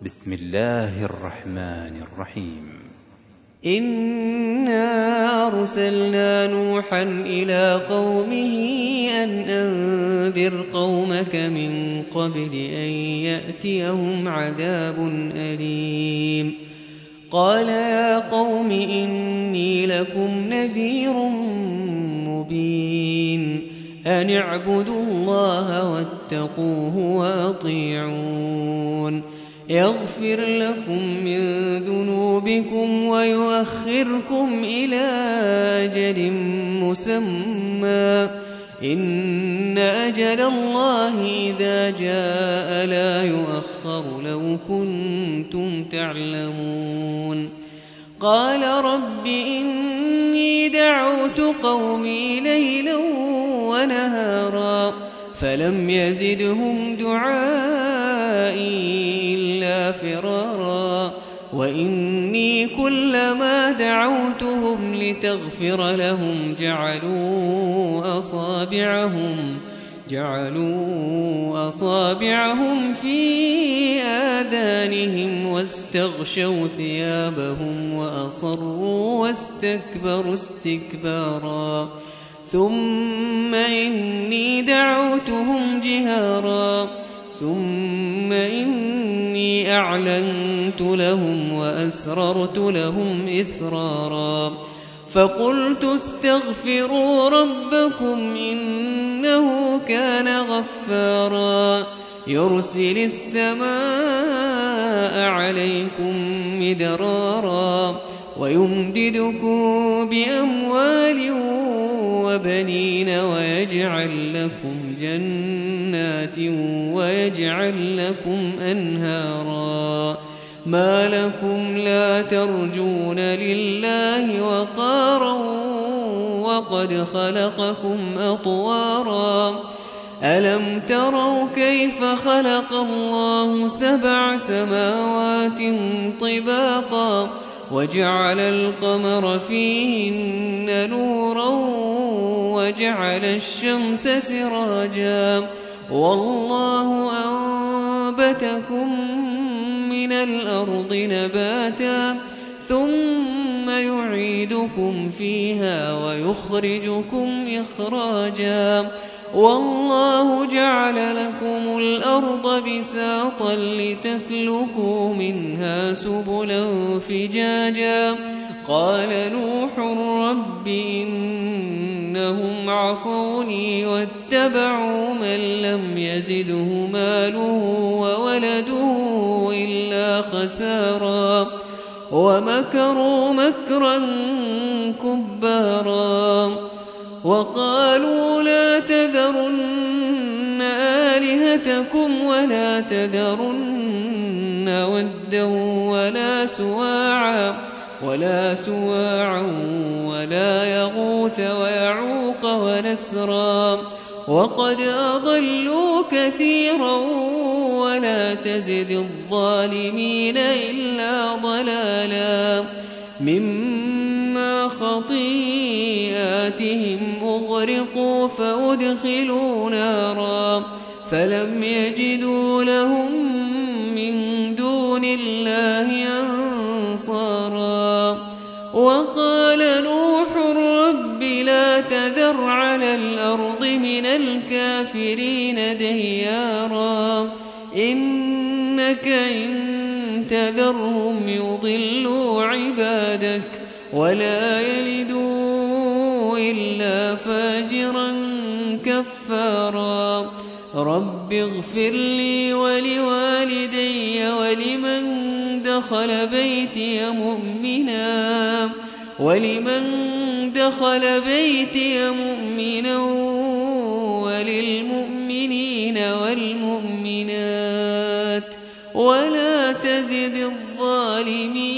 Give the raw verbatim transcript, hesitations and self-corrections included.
بسم الله الرحمن الرحيم. إنا أرسلنا نوحا إلى قومه أن أنذر قومك من قبل أن يأتيهم عذاب أليم. قال يا قوم إني لكم نذير مبين أن اعبدوا الله واتقوه وأطيعون يغفر لكم من ذنوبكم ويؤخركم إلى أجل مسمى إن أجل الله إذا جاء لا يؤخر لو كنتم تعلمون. قال رب إني دعوت قومي ليلا ونهارا فلم يزدهم دعائي إلا فرارا وإني كلما دعوتهم لتغفر لهم جعلوا أصابعهم جعلوا أصابعهم في آذانهم واستغشوا ثيابهم وأصروا واستكبروا استكبارا ثم إني دعوتهم جهارا ثم إني أعلنت لهم وأسررت لهم إسرارا فقلت استغفروا ربكم إنه كان غفارا يرسل السماء عليكم مدرارا ويمددكم بأموال وبنين ويجعل لكم جنات ويجعل لكم أنهارا ما لكم لا ترجون لله وقارا وقد خلقكم أطوارا ألم تروا كيف خلق الله سبع سماوات طباقا وجعل القمر فيهن نورا وجعل الشمس سراجا والله أنبتكم من الأرض نباتا ثم يعيدكم فيها ويخرجكم إخراجا والله جعل لكم الأرض بساطا لتسلكوا منها سبلا فجاجا قال نوح رب إنهم عصوني واتبعوا من لم يزده ماله وولده إلا خسارا ومكروا مكرا كبارا وقالوا لا تذرن آلهتكم ولا تذرن ودا ولا سواعا ولا سواعا ولا يغوث ويعوق ونسرا وقد أضلوا كثيرا ولا تزد الظالمين إلا ضلالا مما خطيئاتهم أغرقوا فأدخلوا نارا فلم يجدوا لهم من دون الله أنصارا وقال نوح رب لا تذر على الأرض من الكافرين ديارا إنك إن تذرهم يضلوا عبادك ولا يلدوا إلا فاجرا كفارا رب اغفر لي ولوالدي ولمن دخل بيتي مؤمنا ولمن دخل بيتي مؤمنا وللمؤمنين والمؤمنات ولا تزد الظالمين